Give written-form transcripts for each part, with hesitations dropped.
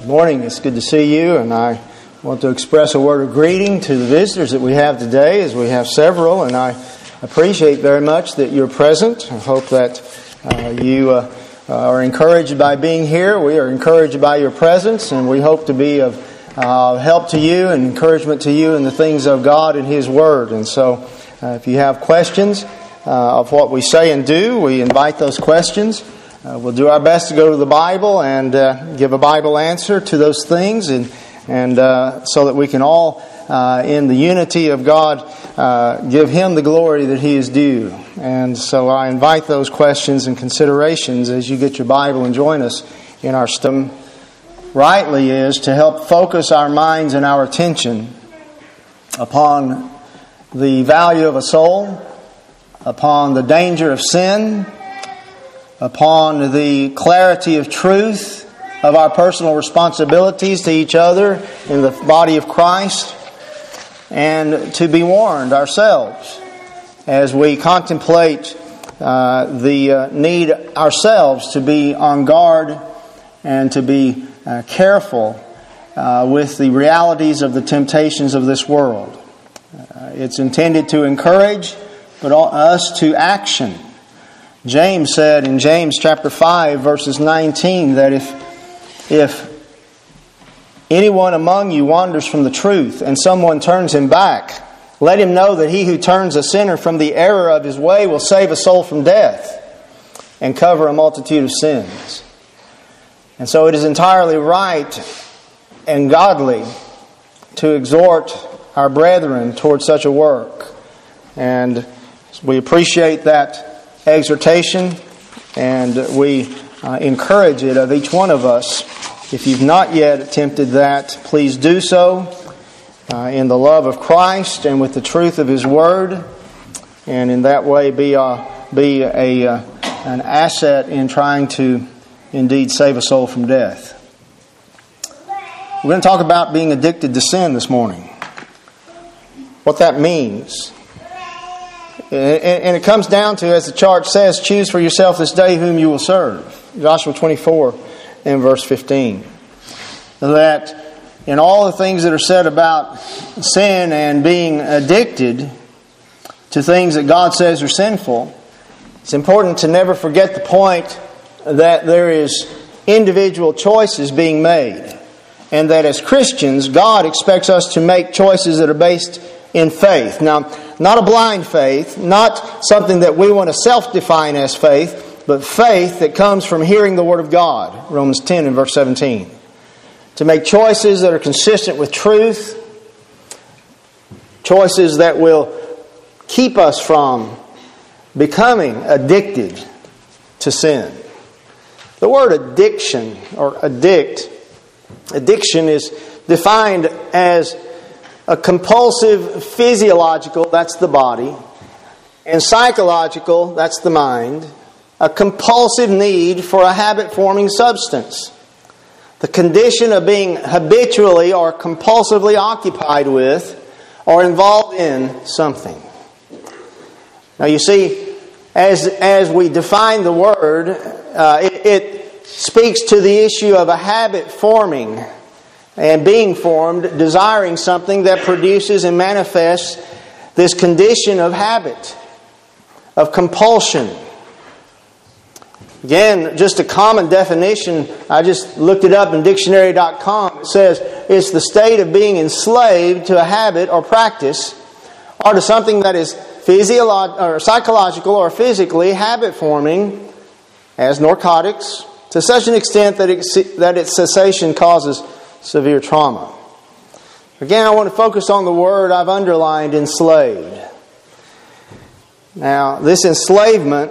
Good morning. It's good to see you, and I want to express a word of greeting to the visitors that we have today, as we have several, and I appreciate very much that you're present. I hope that you are encouraged by being here. We are encouraged by your presence, and we hope to be of help to you and encouragement to you in the things of God and His Word. And so, if you have questions of what we say and do, we invite those questions. We'll do our best to go to the Bible and give a Bible answer to those things, and so that we can all, in the unity of God, give Him the glory that He is due. And so I invite those questions and considerations as you get your Bible and join us in our study. Rightly is to help focus our minds and our attention upon the value of a soul, upon the danger of sin, upon the clarity of truth of our personal responsibilities to each other in the body of Christ, and to be warned ourselves as we contemplate the need ourselves to be on guard and to be careful with the realities of the temptations of this world. It's intended to encourage, but us to action. James said in James chapter 5, verses 19, that if anyone among you wanders from the truth and someone turns him back, let him know that he who turns a sinner from the error of his way will save a soul from death and cover a multitude of sins. And so it is entirely right and godly to exhort our brethren toward such a work. And we appreciate that exhortation, and we encourage it of each one of us. If you've not yet attempted that, please do so in the love of Christ and with the truth of His Word, and in that way be an asset in trying to indeed save a soul from death. We're going to talk about being addicted to sin this morning. What that means. And it comes down to, as the chart says, choose for yourself this day whom you will serve. Joshua 24 and verse 15. That in all the things that are said about sin and being addicted to things that God says are sinful, it's important to never forget the point that there is individual choices being made. And that as Christians, God expects us to make choices that are based in faith. Now, not a blind faith, not something that we want to self-define as faith, but faith that comes from hearing the Word of God. Romans 10 and verse 17. To make choices that are consistent with truth, choices that will keep us from becoming addicted to sin. The word addiction or addiction is defined as a compulsive physiological, that's the body, and psychological, that's the mind, a compulsive need for a habit-forming substance. The condition of being habitually or compulsively occupied with or involved in something. Now you see, as we define the word, it speaks to the issue of a habit forming and being formed, desiring something that produces and manifests this condition of habit, of compulsion. Again, just a common definition, I just looked it up in dictionary.com. It says, it's the state of being enslaved to a habit or practice, or to something that is psychological or physically habit-forming, as narcotics, to such an extent that its cessation causes severe trauma. Again, I want to focus on the word I've underlined, enslaved. Now, this enslavement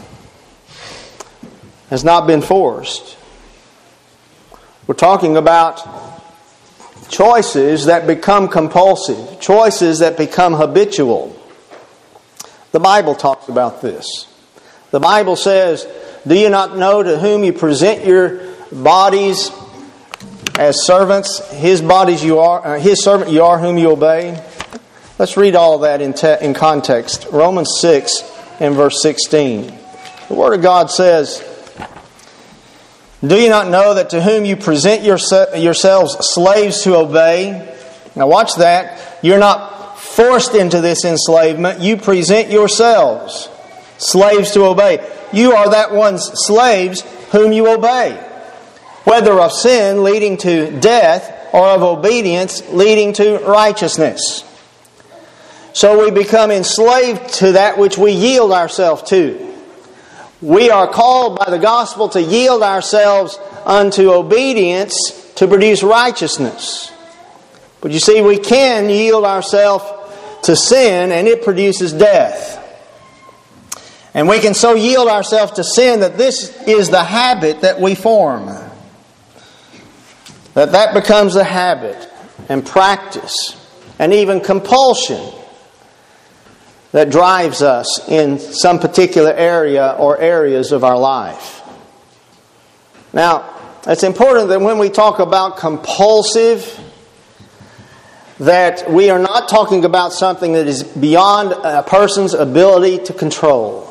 has not been forced. We're talking about choices that become compulsive, choices that become habitual. The Bible talks about this. The Bible says, do you not know to whom you present your bodies as servants? His bodies you are, His servant you are, whom you obey. Let's read all of that in context. Romans 6 and verse 16. The Word of God says, Do you not know that to whom you present yourselves slaves to obey? Now watch that. You're not forced into this enslavement. You present yourselves slaves to obey. You are that one's slaves whom you obey, whether of sin leading to death or of obedience leading to righteousness. So we become enslaved to that which we yield ourselves to. We are called by the gospel to yield ourselves unto obedience to produce righteousness. But you see, we can yield ourselves to sin and it produces death. And we can so yield ourselves to sin that this is the habit that we form. That becomes a habit and practice and even compulsion that drives us in some particular area or areas of our life. Now, it's important that when we talk about compulsive, that we are not talking about something that is beyond a person's ability to control.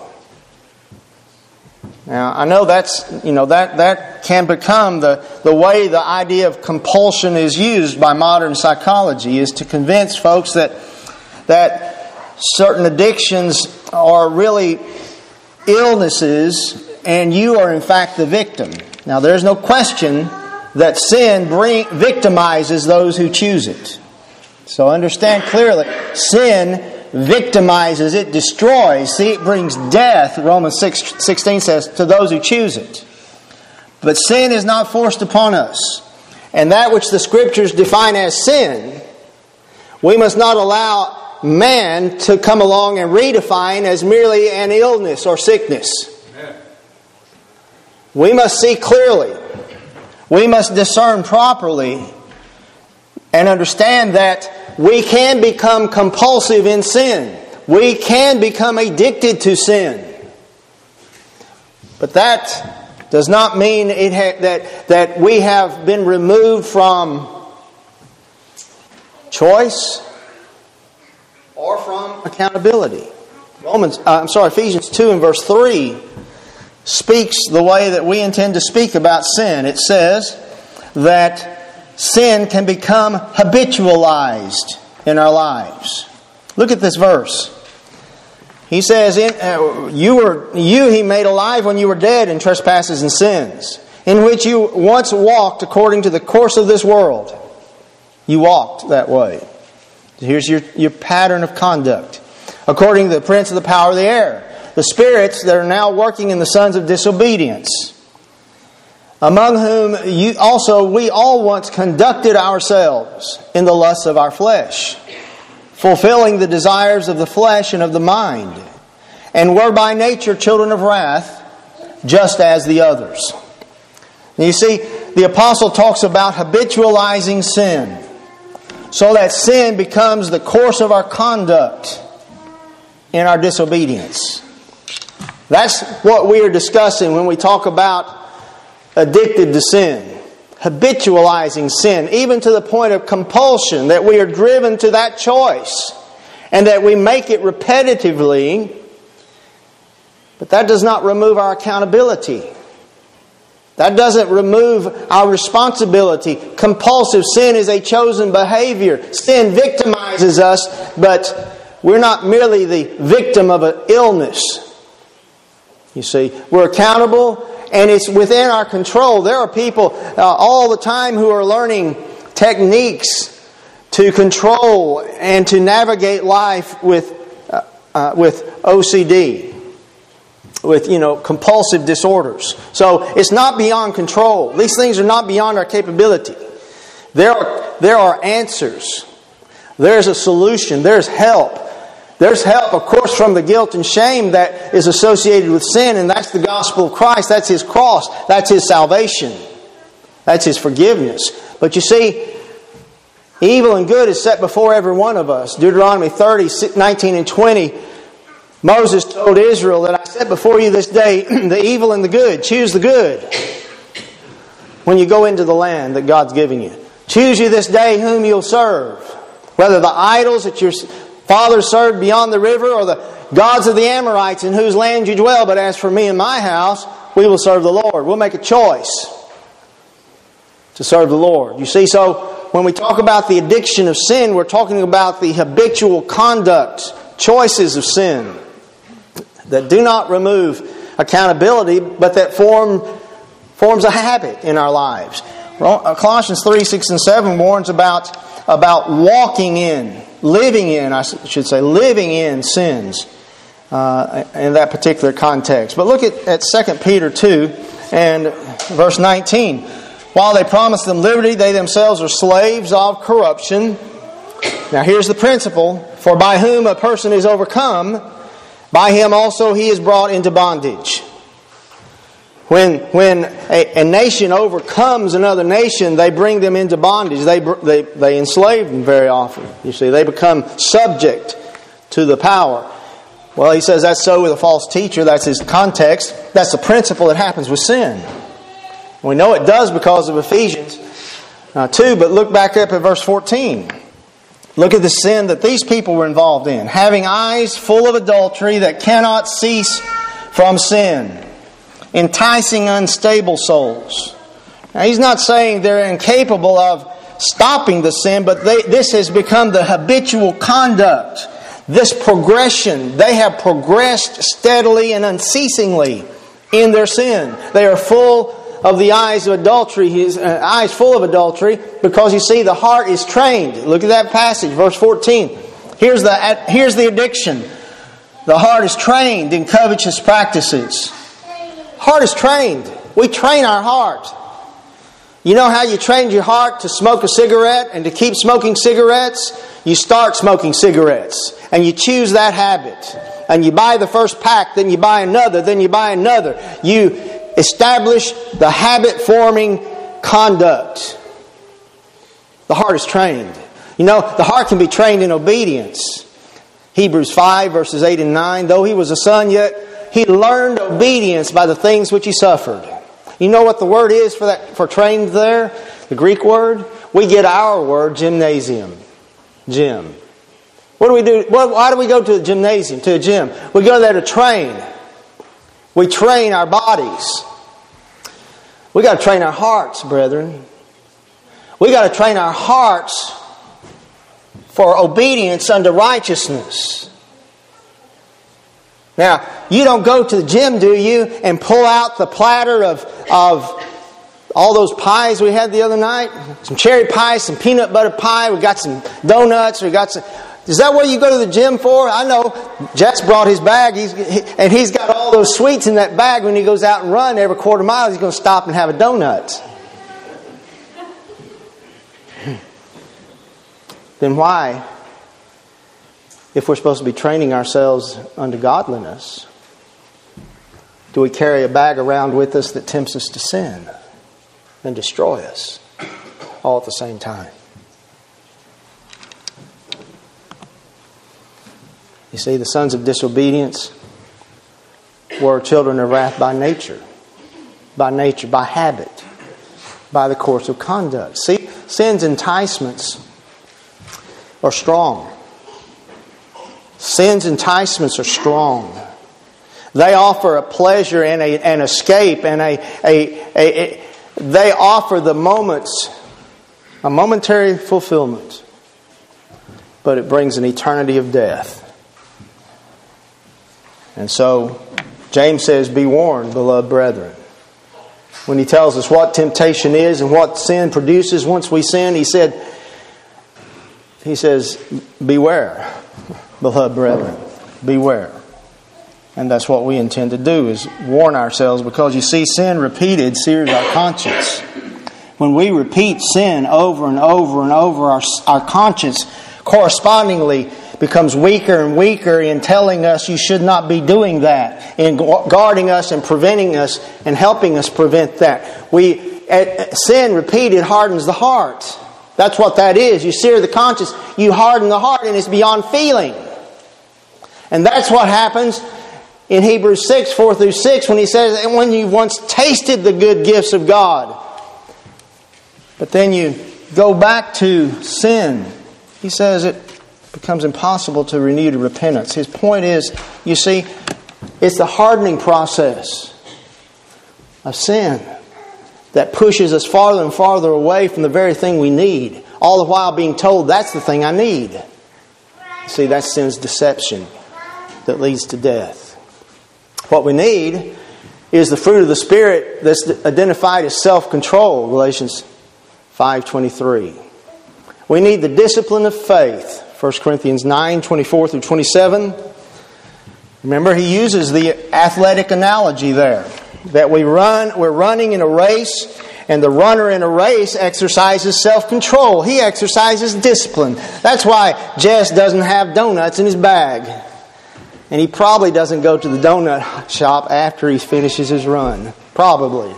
Now, I know that can become the way the idea of compulsion is used by modern psychology, is to convince folks that certain addictions are really illnesses and you are in fact the victim. Now, there's no question that sin victimizes those who choose it. So understand clearly, sin victimizes, it destroys. See, it brings death, Romans 6:16 says, to those who choose it. But sin is not forced upon us. And that which the Scriptures define as sin, we must not allow man to come along and redefine as merely an illness or sickness. Amen. We must see clearly. We must discern properly and understand that we can become compulsive in sin. We can become addicted to sin. But that does not mean that we have been removed from choice or from accountability. Ephesians 2 and verse 3 speaks the way that we intend to speak about sin. It says that sin can become habitualized in our lives. Look at this verse. He says, He made alive when you were dead in trespasses and sins, in which you once walked according to the course of this world. You walked that way. Here's your pattern of conduct. According to the prince of the power of the air, the spirits that are now working in the sons of disobedience, among whom we all once conducted ourselves in the lusts of our flesh, fulfilling the desires of the flesh and of the mind, and were by nature children of wrath, just as the others. And you see, the apostle talks about habitualizing sin, so that sin becomes the course of our conduct in our disobedience. That's what we are discussing when we talk about addicted to sin. Habitualizing sin, even to the point of compulsion, that we are driven to that choice and that we make it repetitively. But that does not remove our accountability. That doesn't remove our responsibility. Compulsive sin is a chosen behavior. Sin victimizes us, but we're not merely the victim of an illness. You see, we're accountable and it's within our control. There are people all the time who are learning techniques to control and to navigate life with OCD. With, compulsive disorders. So it's not beyond control. These things are not beyond our capability. There are answers. There's a solution. There's help. There's help, of course, from the guilt and shame that is associated with sin, and that's the gospel of Christ. That's His cross. That's His salvation. That's His forgiveness. But you see, evil and good is set before every one of us. Deuteronomy 30, 19 and 20, Moses told Israel that I set before you this day the evil and the good. Choose the good when you go into the land that God's giving you. Choose you this day whom you'll serve. Whether the idols that your fathers served beyond the river or the gods of the Amorites in whose land you dwell. But as for me and my house, we will serve the Lord. We'll make a choice. to serve the Lord. You see, so when we talk about the addiction of sin, we're talking about the habitual conduct, choices of sin that do not remove accountability, but that forms a habit in our lives. Colossians 3, 6, and 7 warns about walking in, living in, I should say, living in sins in that particular context. But look at 2 Peter 2 and verse 19. While they promise them liberty, they themselves are slaves of corruption. Now here's the principle. For by whom a person is overcome, by him also he is brought into bondage. When a nation overcomes another nation, they bring them into bondage. They enslave them very often. You see, they become subject to the power. Well, he says that's so with a false teacher. That's his context. That's the principle that happens with sin. We know it does because of Ephesians 2, but look back up at verse 14. Look at the sin that these people were involved in. Having eyes full of adultery that cannot cease from sin. Enticing unstable souls. Now, he's not saying they're incapable of stopping the sin, but this has become the habitual conduct. This progression. They have progressed steadily and unceasingly in their sin. They are full of the eyes of adultery, his eyes full of adultery, because you see the heart is trained. Look at that passage, verse 14. Here's the addiction. The heart is trained in covetous practices. Heart is trained. We train our heart. You know how you trained your heart to smoke a cigarette and to keep smoking cigarettes? You start smoking cigarettes and you choose that habit. And you buy the first pack, then you buy another, then you buy another. You establish the habit-forming conduct. The heart is trained. You know, the heart can be trained in obedience. Hebrews 5, verses 8 and 9. Though he was a son, yet he learned obedience by the things which he suffered. You know what the word is for trained there? The Greek word? We get our word, gymnasium. Gym. What do we do? Why do we go to a gymnasium, to a gym? We go there to train. We train our bodies. We got to train our hearts, brethren. We got to train our hearts for obedience unto righteousness. Now, you don't go to the gym, do you, and pull out the platter of all those pies we had the other night? Some cherry pie, some peanut butter pie, we got some donuts, we got some... Is that what you go to the gym for? I know. Jets brought his bag, and he's got all those sweets in that bag. When he goes out and run every quarter mile, he's going to stop and have a donut. Then why, if we're supposed to be training ourselves unto godliness, do we carry a bag around with us that tempts us to sin and destroy us all at the same time? You see, the sons of disobedience were children of wrath by nature, by habit, by the course of conduct. See, sin's enticements are strong. Sin's enticements are strong. They offer a pleasure and an escape, and they offer the moments, a momentary fulfillment, but it brings an eternity of death. And so, James says, be warned, beloved brethren. When he tells us what temptation is and what sin produces once we sin, he says, beware, beloved brethren, beware. And that's what we intend to do, is warn ourselves, because you see, sin repeated sears our conscience. When we repeat sin over and over and over, our conscience correspondingly becomes weaker and weaker in telling us you should not be doing that, in guarding us and preventing us and helping us prevent that. Sin repeated hardens the heart. That's what that is. You sear the conscience, you harden the heart, and it's beyond feeling. And that's what happens in Hebrews 6, 4 through 6, when he says, when you once tasted the good gifts of God, but then you go back to sin, he says it becomes impossible to renew to repentance. His point is, you see, it's the hardening process of sin that pushes us farther and farther away from the very thing we need, all the while being told that's the thing I need. See, that's sin's deception that leads to death. What we need is the fruit of the Spirit that's identified as self-control, Galatians 5:23. We need the discipline of faith, 1 Corinthians 9:24 through 27. Remember, he uses the athletic analogy there. That we're running in a race, and the runner in a race exercises self-control. He exercises discipline. That's why Jess doesn't have donuts in his bag. And he probably doesn't go to the donut shop after he finishes his run. Probably.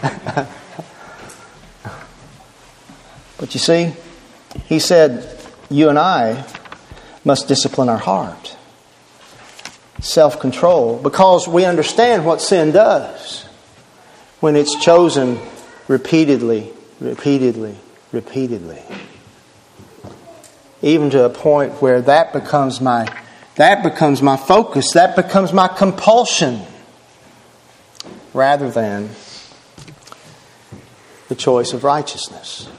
But you see, he said, you and I must discipline our heart. Self-control, because we understand what sin does when it's chosen repeatedly. Even to a point where that becomes my focus, that becomes my compulsion, rather than the choice of righteousness.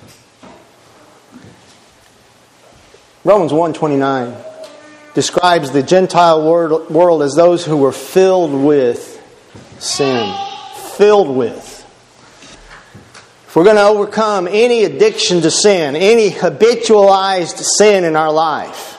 Romans 1:29 describes the Gentile world as those who were filled with sin. Filled with. If we're going to overcome any addiction to sin, any habitualized sin in our life,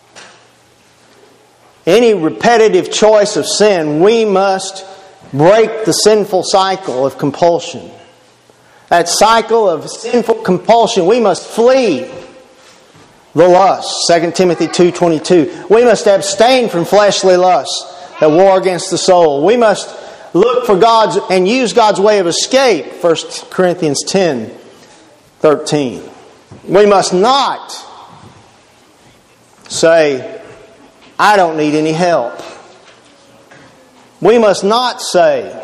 any repetitive choice of sin, we must break the sinful cycle of compulsion. That cycle of sinful compulsion, we must flee the lust. 2 Timothy 2:22. We must abstain from fleshly lusts that war against the soul. We must look for God's and use God's way of escape. 1 Corinthians 10:13. We must not say, I don't need any help. We must not say,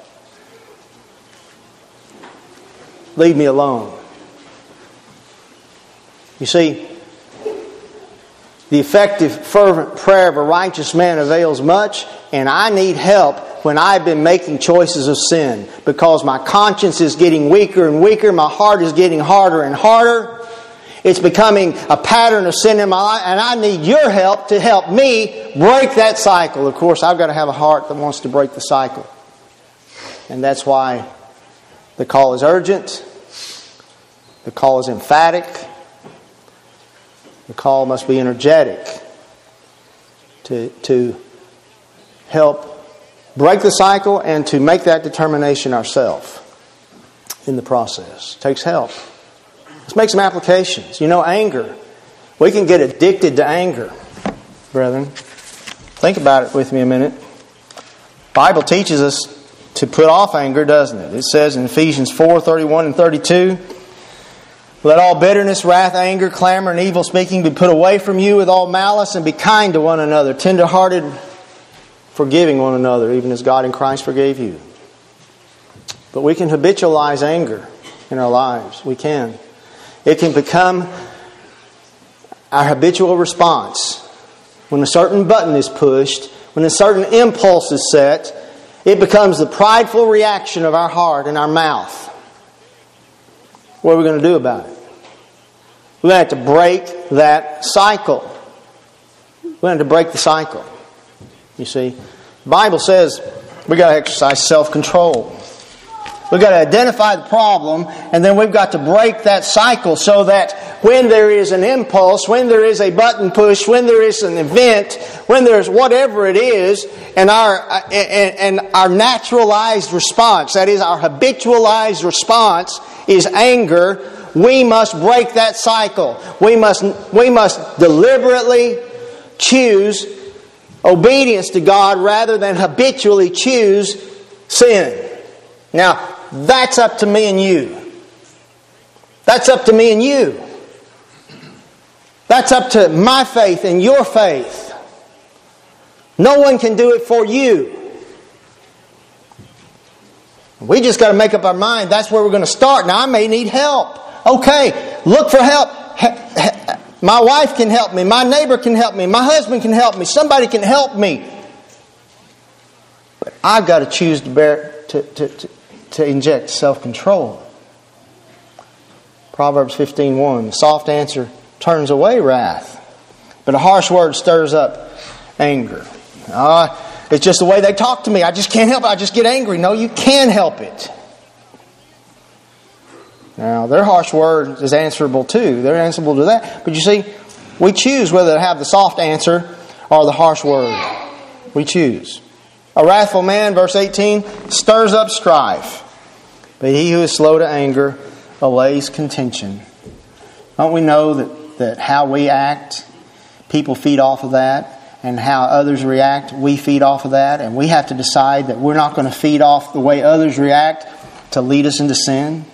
leave me alone. You see, the effective, fervent prayer of a righteous man avails much, and I need help when I've been making choices of sin, because my conscience is getting weaker and weaker, my heart is getting harder and harder. It's becoming a pattern of sin in my life, and I need your help to help me break that cycle. Of course, I've got to have a heart that wants to break the cycle. And that's why the call is urgent. The call is emphatic. The call must be energetic to help break the cycle and to make that determination ourselves in the process. It takes help. Let's make some applications. You know, anger. We can get addicted to anger, brethren. Think about it with me a minute. The Bible teaches us to put off anger, doesn't it? It says in Ephesians 4:31 and 32, let all bitterness, wrath, anger, clamor, and evil speaking be put away from you with all malice, and be kind to one another, tender-hearted, forgiving one another, even as God in Christ forgave you. But we can habitualize anger in our lives. We can. It can become our habitual response. When a certain button is pushed, when a certain impulse is set, it becomes the prideful reaction of our heart and our mouth. What are we going to do about it? We're going to have to break that cycle. We're going to have to break the cycle. You see, the Bible says we've got to exercise self-control. We've got to identify the problem, and then we've got to break that cycle so that when there is an impulse, when there is a button push, when there is an event, when there's whatever it is, and our naturalized response, that is our habitualized response, is anger, we must break that cycle. We must deliberately choose obedience to God rather than habitually choose sin. Now, that's up to me and you. That's up to me and you. That's up to my faith and your faith. No one can do it for you. We just got to make up our mind. That's where we're going to start. Now, I may need help. Okay, look for help. My wife can help me. My neighbor can help me. My husband can help me. Somebody can help me. But I've got to choose to inject self-control. Proverbs 15:1. A soft answer turns away wrath, but a harsh word stirs up anger. It's just the way they talk to me. I just can't help it. I just get angry. No, you can help it. Now, their harsh word is answerable too. They're answerable to that. But you see, we choose whether to have the soft answer or the harsh word. We choose. A wrathful man, verse 18, stirs up strife, but he who is slow to anger allays contention. Don't we know that how we act, people feed off of that, and how others react, we feed off of that, and we have to decide that we're not going to feed off the way others react to lead us into sin,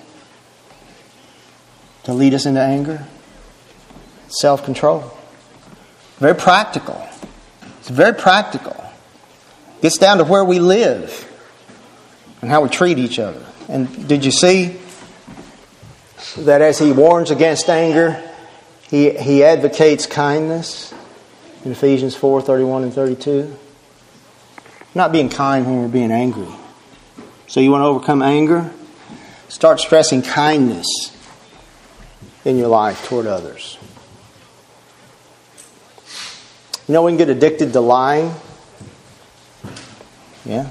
to lead us into anger? Self-control. Very practical. It's very practical. It gets down to where we live and how we treat each other. And did you see that as he warns against anger, he advocates kindness in Ephesians 4:31 and 32? Not being kind when we're being angry. So you want to overcome anger? Start stressing kindness in your life toward others. You know we can get addicted to lying? Yeah.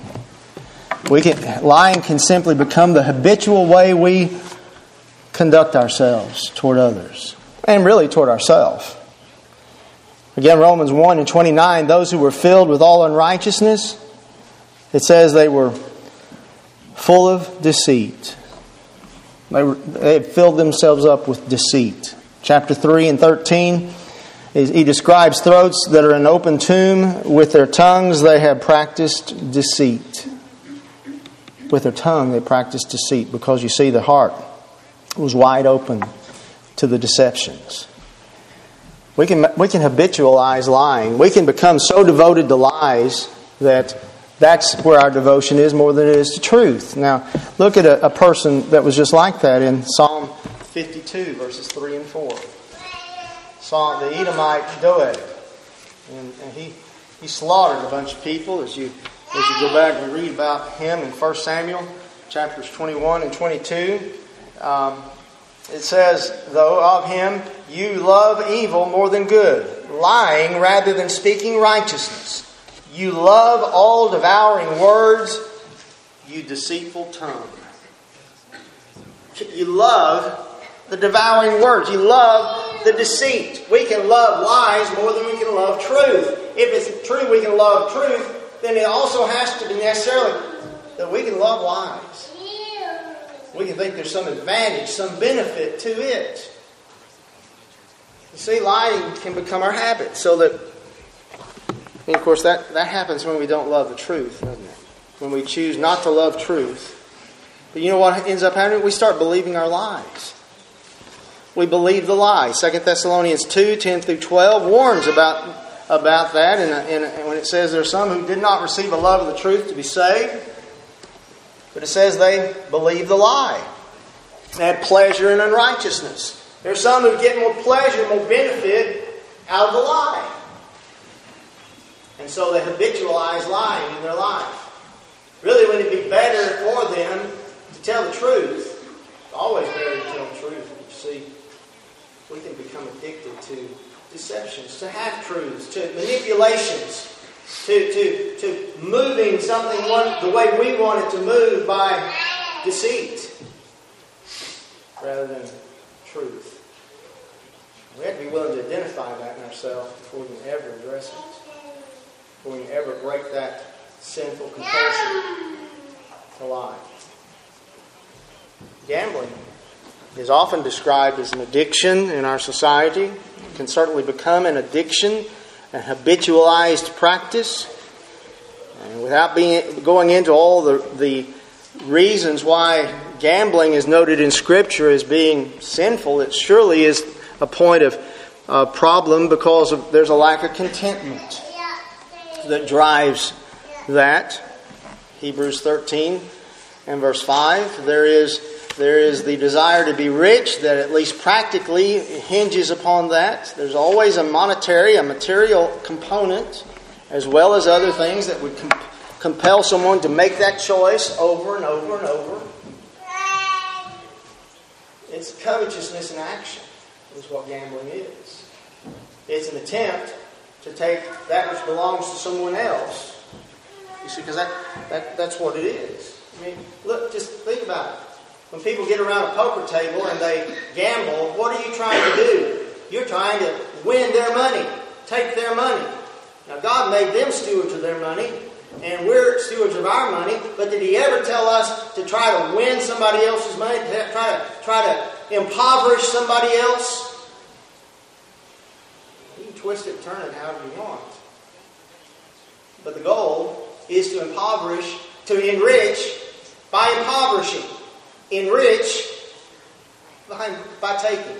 Lying can simply become the habitual way we conduct ourselves toward others. And really toward ourselves. Again, Romans 1:29, those who were filled with all unrighteousness, it says they were full of deceit. They had filled themselves up with deceit. Chapter 3 and 13, he describes throats that are an open tomb. With their tongues they have practiced deceit. With their tongue they practiced deceit, because you see the heart was wide open to the deceptions. We can habitualize lying. We can become so devoted to lies that that's where our devotion is more than it is to truth. Now, look at a person that was just like that in Psalm 52, verses 3 and 4. Psalm, the Edomite Doeg. And he slaughtered a bunch of people. As you go back and read about him in 1 Samuel, chapters 21 and 22, it says, though of him, you love evil more than good, lying rather than speaking righteousness. You love all devouring words, you deceitful tongue. You love the devouring words. You love the deceit. We can love lies more than we can love truth. If it's true we can love truth, then it also has to be necessarily that we can love lies. We can think there's some advantage, some benefit to it. You see, lying can become our habit. So that, and of course, that happens when we don't love the truth, doesn't it? When we choose not to love truth. But you know what ends up happening? We start believing our lies. We believe the lie. 2 Thessalonians 2:10 through 12 warns about that. And when it says there are some who did not receive a love of the truth to be saved. But it says they believe the lie. They had pleasure in unrighteousness. There are some who get more pleasure, more benefit out of the lie. And so they habitualize lying in their life. Really, wouldn't it be better for them to tell the truth? It's always better to tell the truth. But you see, we can become addicted to deceptions, to half-truths, to manipulations, to moving something the way we want it to move by deceit rather than truth. We have to be willing to identify that in ourselves before we can ever address it. Before we can ever break that sinful compulsion to lie. Gambling is often described as an addiction in our society. It can certainly become an addiction, an habitualized practice. And without going into all the reasons why gambling is noted in Scripture as being sinful, it surely is a point of problem because there's a lack of contentment that drives that. Hebrews 13 and verse 5, there is the desire to be rich that at least practically hinges upon that. There's always a material component, as well as other things that would compel someone to make that choice over and over and over. It's covetousness in action, is what gambling is. It's an attempt to take that which belongs to someone else. You see, because that's what it is. I mean, look, just think about it. When people get around a poker table and they gamble, what are you trying to do? You're trying to win their money, take their money. Now, God made them stewards of their money, and we're stewards of our money. But did He ever tell us to try to win somebody else's money, to try to impoverish somebody else? You can twist it and turn it however you want. But the goal is to impoverish, to enrich by impoverishing. Enrich by taking.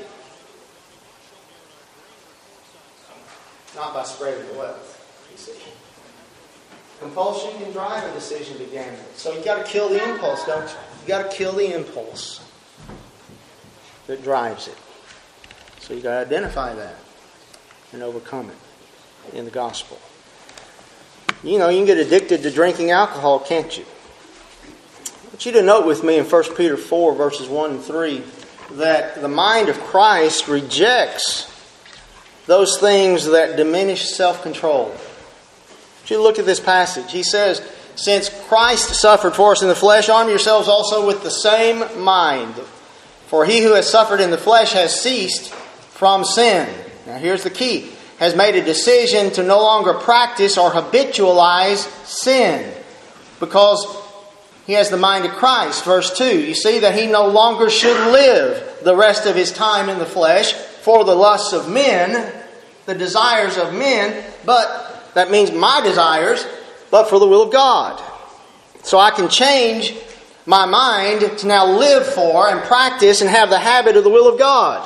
Not by spreading the wealth, you see. Compulsion can drive a decision to gamble. So you've got to kill the impulse, don't you? You've got to kill the impulse that drives it. So you've got to identify that and overcome it in the gospel. You know, you can get addicted to drinking alcohol, can't you? I want you to note with me in 1 Peter 4, verses 1 and 3, that the mind of Christ rejects those things that diminish self-control. I want you to look at this passage. He says, since Christ suffered for us in the flesh, arm yourselves also with the same mind. For he who has suffered in the flesh has ceased from sin. Now here's the key. Has made a decision to no longer practice or habitualize sin. Because he has the mind of Christ. Verse 2, you see that he no longer should live the rest of his time in the flesh for the lusts of men, the desires of men, but that means my desires, but for the will of God. So I can change my mind to now live for and practice and have the habit of the will of God.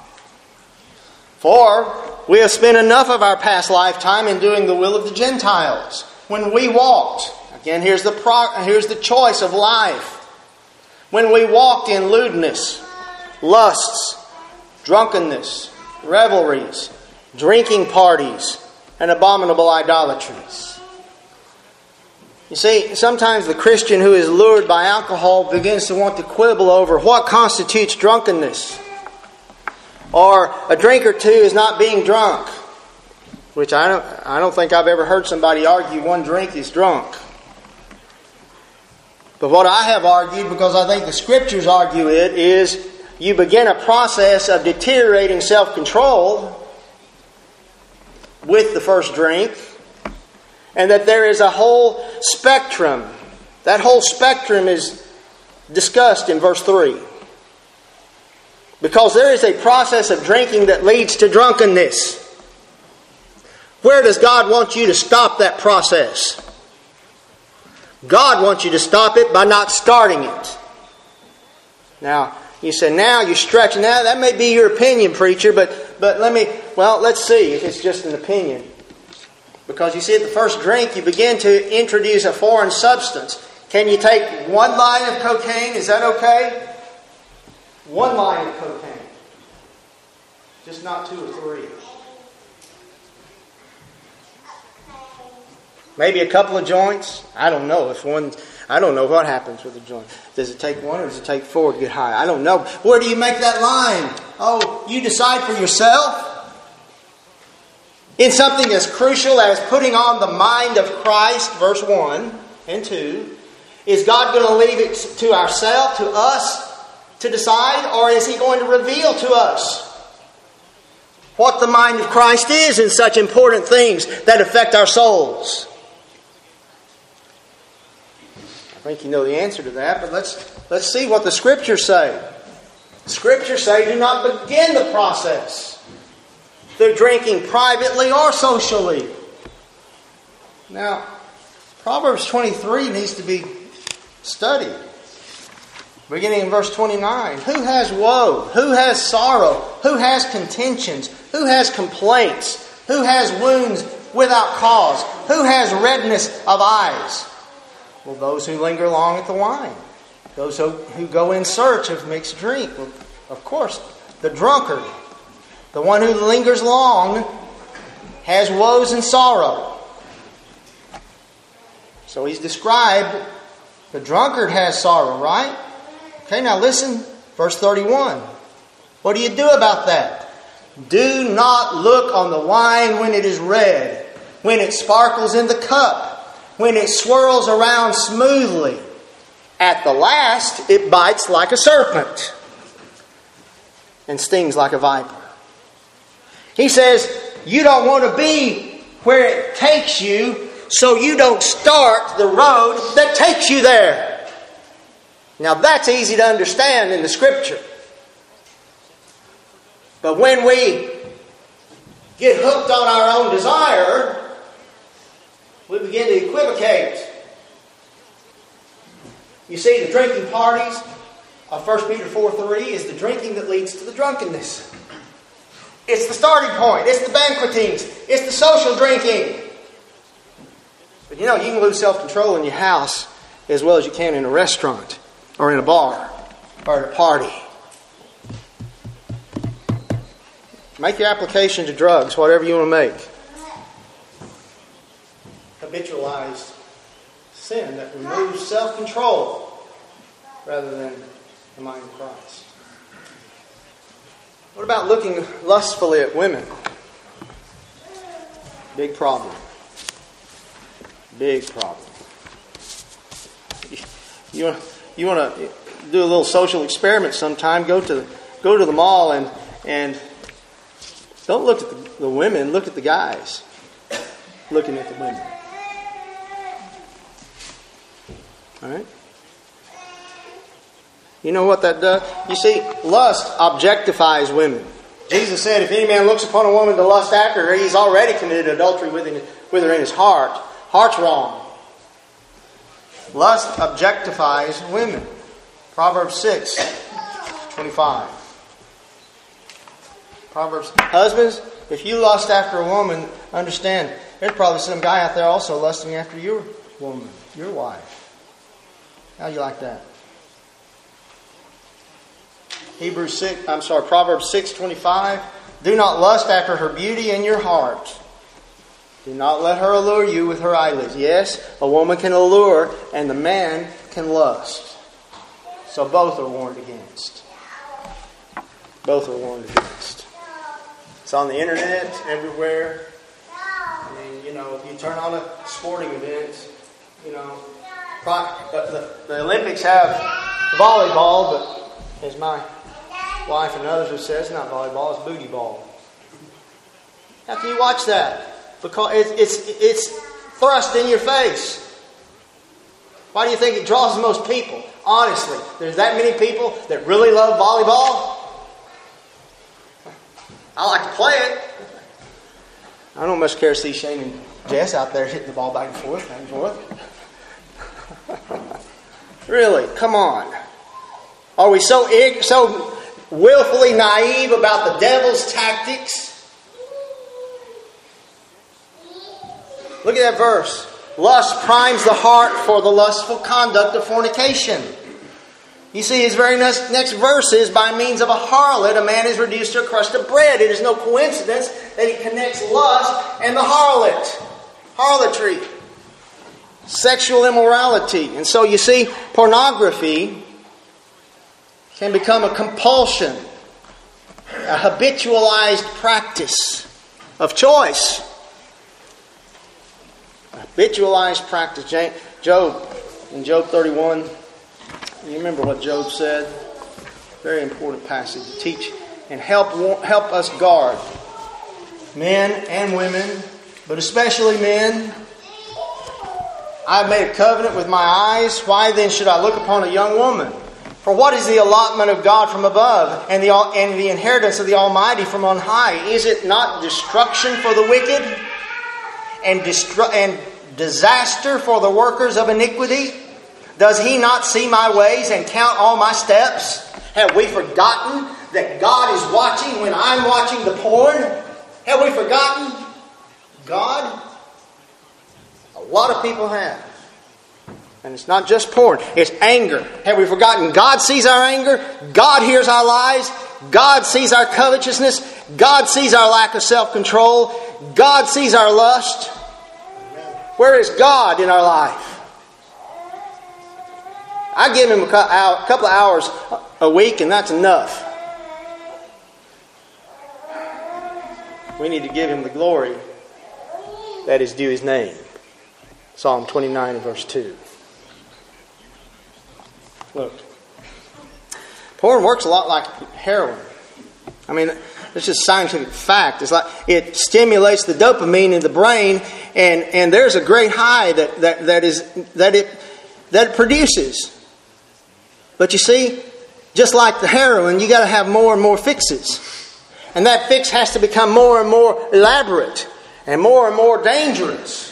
For we have spent enough of our past lifetime in doing the will of the Gentiles. When we walked, again, here's the choice of life. When we walked in lewdness, lusts, drunkenness, revelries, drinking parties, and abominable idolatries. You see, sometimes the Christian who is lured by alcohol begins to want to quibble over what constitutes drunkenness. Or a drink or two is not being drunk. Which I don't think I've ever heard somebody argue one drink is drunk. But what I have argued, because I think the Scriptures argue it, is you begin a process of deteriorating self-control with the first drink, and that there is a whole spectrum. That whole spectrum is discussed in verse 3. Because there is a process of drinking that leads to drunkenness. Where does God want you to stop that process? God wants you to stop it by not starting it. Now, you say, now you're stretching. Now, that may be your opinion, preacher, but let's see if it's just an opinion. Because you see, at the first drink, you begin to introduce a foreign substance. Can you take one line of cocaine? Is that okay? One line of cocaine. Just not 2 or 3. Maybe a couple of joints. I don't know I don't know what happens with a joint. Does it take 1 or does it take 4 to get high? I don't know. Where do you make that line? Oh, you decide for yourself. In something as crucial as putting on the mind of Christ, verse 1 and 2, is God going to leave it to ourselves, to us, to decide, or is He going to reveal to us what the mind of Christ is in such important things that affect our souls? I think you know the answer to that, but let's see what the Scriptures say. The Scriptures say, do not begin the process through drinking privately or socially. Now, Proverbs 23 needs to be studied. Beginning in verse 29. Who has woe? Who has sorrow? Who has contentions? Who has complaints? Who has wounds without cause? Who has redness of eyes? Well, those who linger long at the wine. Those who go in search of mixed drink. Well, of course, the drunkard, the one who lingers long, has woes and sorrow. So he's described, the drunkard has sorrow, right? Okay, now listen, verse 31. What do you do about that? Do not look on the wine when it is red, when it sparkles in the cup, when it swirls around smoothly. At the last, it bites like a serpent and stings like a viper. He says, you don't want to be where it takes you, so you don't start the road that takes you there. Now that's easy to understand in the Scripture. But when we get hooked on our own desire, we begin to equivocate. You see, the drinking parties of 1 Peter 4:3 is the drinking that leads to the drunkenness. It's the starting point. It's the banquetings. It's the social drinking. But you know, you can lose self-control in your house as well as you can in a restaurant or in a bar or at a party. Make your application to drugs, whatever you want to make. Habitualized sin that removes self-control rather than the mind of Christ. What about looking lustfully at women? Big problem. Big problem. You want to do a little social experiment sometime? Go to the mall and don't look at the women. Look at the guys looking at the women. All right. You know what that does? You see, lust objectifies women. Jesus said, if any man looks upon a woman to lust after her, he's already committed adultery with her in his heart. Heart's wrong. Lust objectifies women. Proverbs 6:25. Proverbs. Husbands, if you lust after a woman, understand, there's probably some guy out there also lusting after your woman, your wife. How do you like that? Proverbs 6:25. Do not lust after her beauty in your heart. Do not let her allure you with her eyelids. Yes, a woman can allure and the man can lust. So both are warned against. Both are warned against. It's on the internet, everywhere. I mean, if you turn on a sporting event, the Olympics have volleyball, but as my wife and others have said, it's not volleyball, it's booty ball. How can you watch that? Because it's thrust in your face. Why do you think it draws the most people? Honestly, there's that many people that really love volleyball. I like to play it. I don't much care to see Shane and Jess out there hitting the ball back and forth. Really, come on. Are we so willfully naive about the devil's tactics? Look at that verse. Lust primes the heart for the lustful conduct of fornication. You see, his very next verse is, by means of a harlot, a man is reduced to a crust of bread. It is no coincidence that he connects lust and the harlotry, sexual immorality. And so you see, pornography can become a compulsion, a habitualized practice of choice. A habitualized practice. Job, in Job 31, you remember what Job said? Very important passage to teach and help us guard men and women, but especially men. I've made a covenant with my eyes. Why then should I look upon a young woman? For what is the allotment of God from above, and the inheritance of the Almighty from on high? Is it not destruction for the wicked, and disaster for the workers of iniquity? Does He not see my ways and count all my steps? Have we forgotten that God is watching when I'm watching the porn? Have we forgotten God? A lot of people have. And it's not just porn, it's anger. Have we forgotten God sees our anger? God hears our lies. God sees our covetousness. God sees our lack of self-control. God sees our lust. Where is God in our life? I give Him a couple of hours a week, and that's enough. We need to give Him the glory that is due His name. Psalm 29 and verse 2. Look. Porn works a lot like heroin. I mean, it's just scientific fact. It's like it stimulates the dopamine in the brain, and there's a great high that it produces. But you see, just like the heroin, you got to have more and more fixes, and that fix has to become more and more elaborate and more dangerous.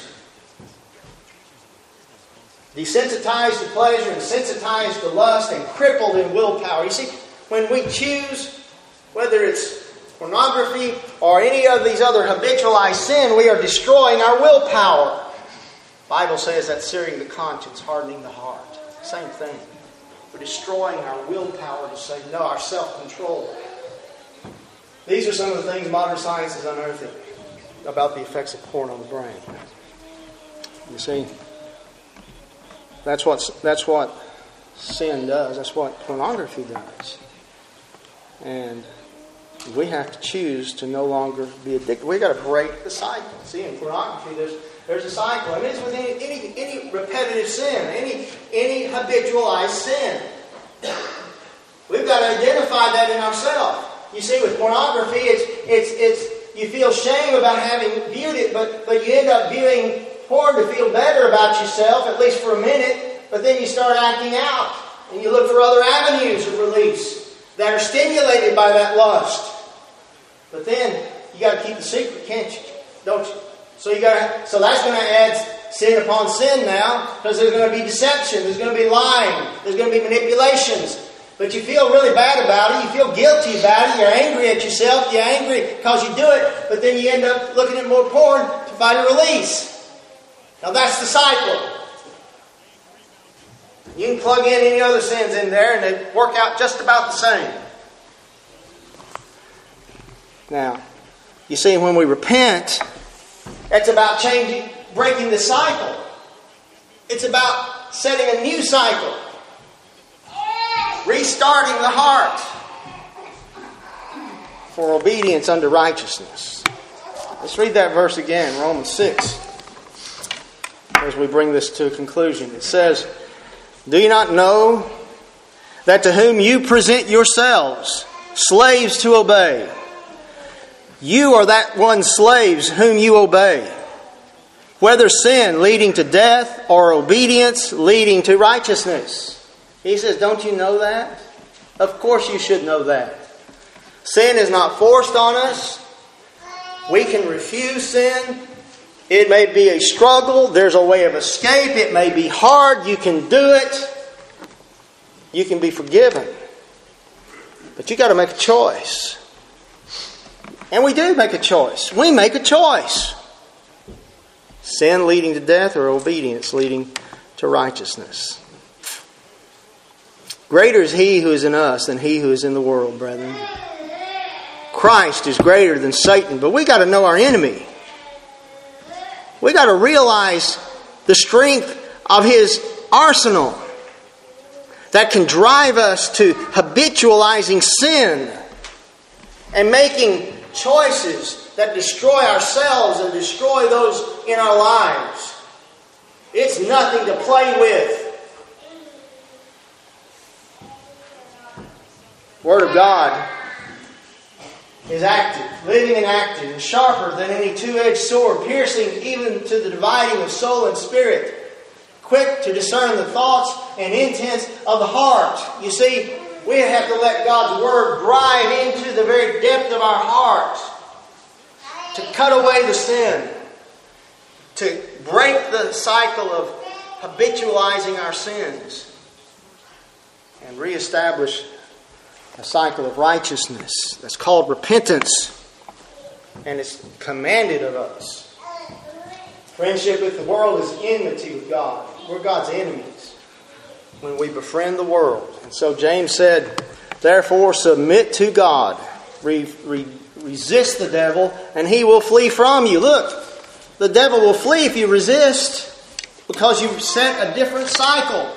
Desensitized to pleasure and sensitized to lust and crippled in willpower. You see, when we choose, whether it's pornography or any of these other habitualized sin, we are destroying our willpower. The Bible says that's searing the conscience, hardening the heart. Same thing. We're destroying our willpower to say no, our self-control. These are some of the things modern science is unearthing about the effects of porn on the brain. You see? That's what sin does. That's what pornography does. And we have to choose to no longer be addicted. We've got to break the cycle. See, in pornography, there's a cycle. And it's with any repetitive sin, any habitualized sin. We've got to identify that in ourselves. You see, with pornography, it's you feel shame about having viewed it, but you end up viewing porn to feel better about yourself, at least for a minute, but then you start acting out, and you look for other avenues of release that are stimulated by that lust. But then you got to keep the secret, can't you? Don't you? So that's going to add sin upon sin now, because there's going to be deception, there's going to be lying, there's going to be manipulations. But you feel really bad about it, you feel guilty about it, you're angry at yourself, you're angry because you do it, but then you end up looking at more porn to find a release. Now that's the cycle. You can plug in any other sins in there and they work out just about the same. Now, you see, when we repent, it's about changing, breaking the cycle. It's about setting a new cycle. Restarting the heart for obedience unto righteousness. Let's read that verse again, Romans 6. As we bring this to a conclusion, it says, "Do you not know that to whom you present yourselves slaves to obey, you are that one slaves whom you obey, whether sin leading to death or obedience leading to righteousness?" He says, don't you know that? Of course you should know that. Sin is not forced on us. We can refuse sin. It may be a struggle. There's a way of escape. It may be hard. You can do it. You can be forgiven. But you got to make a choice. And we do make a choice. We make a choice. Sin leading to death or obedience leading to righteousness. Greater is He who is in us than he who is in the world, brethren. Christ is greater than Satan. But we got to know our enemy. We got to realize the strength of his arsenal that can drive us to habitualizing sin and making choices that destroy ourselves and destroy those in our lives. It's nothing to play with. Word of God is active, living and active, and sharper than any two-edged sword, piercing even to the dividing of soul and spirit, quick to discern the thoughts and intents of the heart. You see, we have to let God's Word drive into the very depth of our heart to cut away the sin, to break the cycle of habitualizing our sins, and reestablish a cycle of righteousness that's called repentance, and it's commanded of us. Friendship with the world is enmity with God. We're God's enemies when we befriend the world. And so James said, therefore submit to God, resist the devil, and he will flee from you. Look, the devil will flee if you resist, because you've set a different cycle.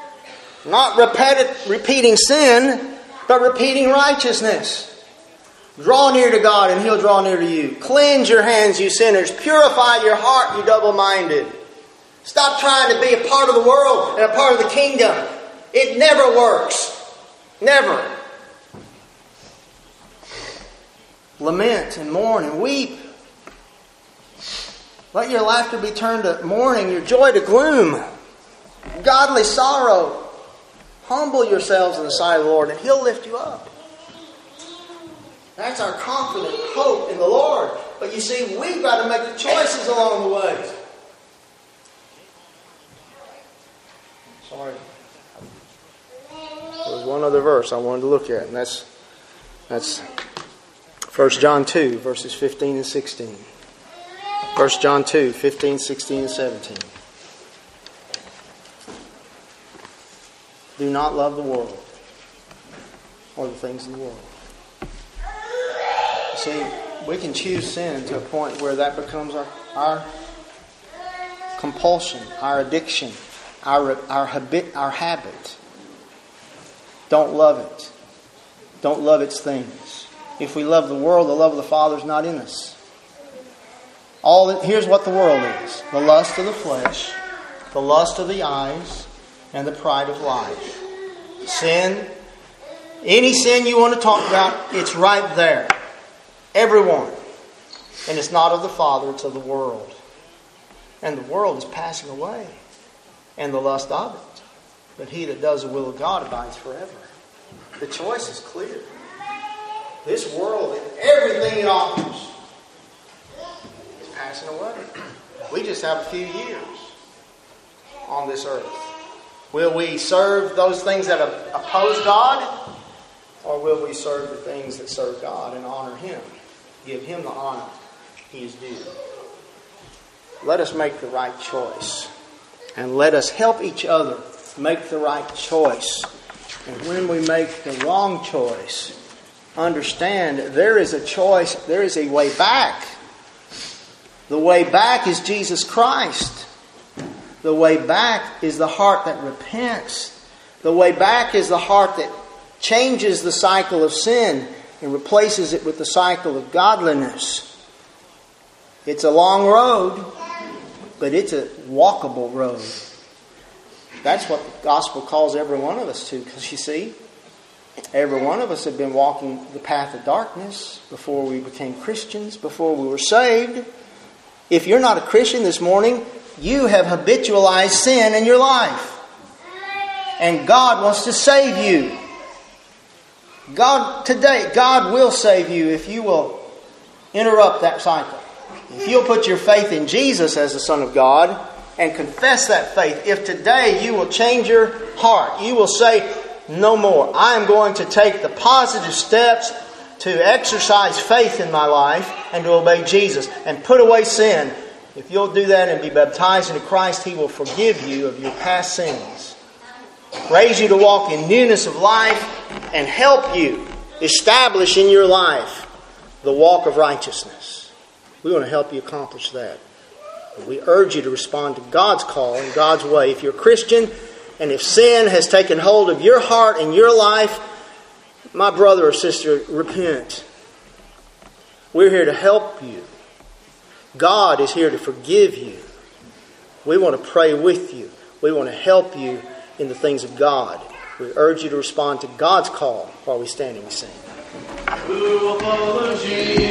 Not repeating sin, but repeating righteousness. Draw near to God and He'll draw near to you. Cleanse your hands, you sinners. Purify your heart, you double-minded. Stop trying to be a part of the world and a part of the kingdom. It never works. Never. Lament and mourn and weep. Let your laughter be turned to mourning, your joy to gloom. Godly sorrow. Humble yourselves in the sight of the Lord and He'll lift you up. That's our confident hope in the Lord. But you see, we've got to make the choices along the way. Sorry. There was one other verse I wanted to look at, and that's 1 John 2, verses 15 and 16. 1 John 2, 15, 16, and 17. Do not love the world or the things of the world. See, we can choose sin to a point where that becomes our compulsion, our addiction, our habit. Don't love it. Don't love its things. If we love the world, the love of the Father is not in us. Here's what the world is. The lust of the flesh, the lust of the eyes, and the pride of life. Sin. Any sin you want to talk about, it's right there. Everyone. And it's not of the Father, it's of the world. And the world is passing away. And the lust of it. But he that does the will of God abides forever. The choice is clear. This world and everything it offers is passing away. We just have a few years on this earth. Will we serve those things that oppose God? Or will we serve the things that serve God and honor Him? Give Him the honor He is due. Let us make the right choice. And let us help each other make the right choice. And when we make the wrong choice, understand there is a choice, there is a way back. The way back is Jesus Christ. The way back is the heart that repents. The way back is the heart that changes the cycle of sin and replaces it with the cycle of godliness. It's a long road, but it's a walkable road. That's what the gospel calls every one of us to. Because you see, every one of us have been walking the path of darkness before we became Christians, before we were saved. If you're not a Christian this morning, you have habitualized sin in your life. And God wants to save you. God will save you if you will interrupt that cycle. If you'll put your faith in Jesus as the Son of God and confess that faith, if today you will change your heart, you will say, no more. I am going to take the positive steps to exercise faith in my life and to obey Jesus and put away sin. If you'll do that and be baptized into Christ, He will forgive you of your past sins, raise you to walk in newness of life, and help you establish in your life the walk of righteousness. We want to help you accomplish that. We urge you to respond to God's call in God's way. If you're a Christian, and if sin has taken hold of your heart and your life, my brother or sister, repent. We're here to help you. God is here to forgive you. We want to pray with you. We want to help you in the things of God. We urge you to respond to God's call while we stand and we sing. Who will follow Jesus?